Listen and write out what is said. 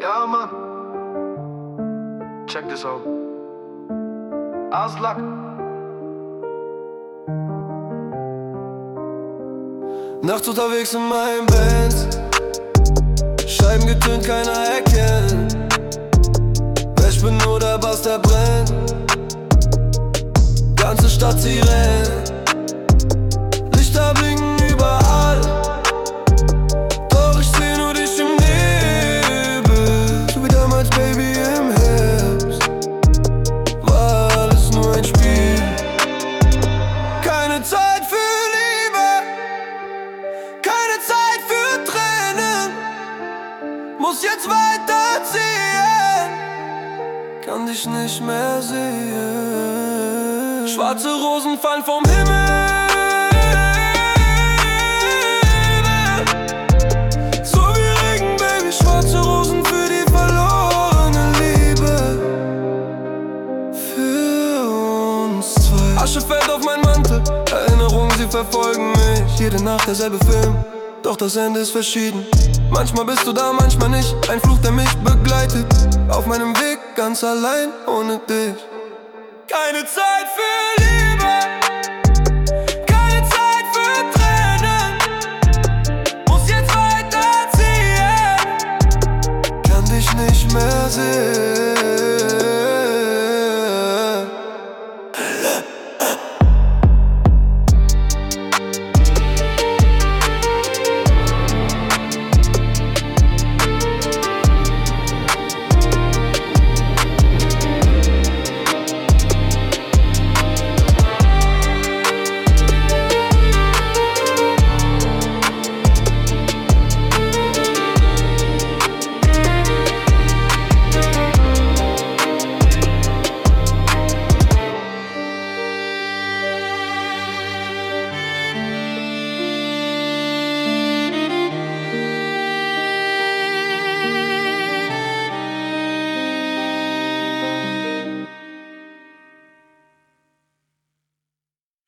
Ja, Mann. Check this out. Aslak. Nachts unterwegs in meinem Benz, Scheiben getönt, keiner erkennt. Ich bin nur der Bass, der brennt. Ganze Stadt, sie rennt. Lichter blinken überall, doch ich seh nur dich im Nebel. So wie damals, Baby, im Herbst war alles nur ein Spiel. Keine Zeit für Liebe, keine Zeit für Tränen. Muss jetzt weiterziehen, kann dich nicht mehr sehen. Schwarze Rosen fallen vom Himmel, so wie Regen, Baby. Schwarze Rosen für die verlorene Liebe, für uns zwei. Asche fällt auf meinen Mantel, Erinnerungen, sie verfolgen mich. Jede Nacht derselbe Film, doch das Ende ist verschieden. Manchmal bist du da, manchmal nicht. Ein Fluch, der mich begleitet. Auf meinem Weg ganz allein ohne dich. Keine Zeit für Liebe.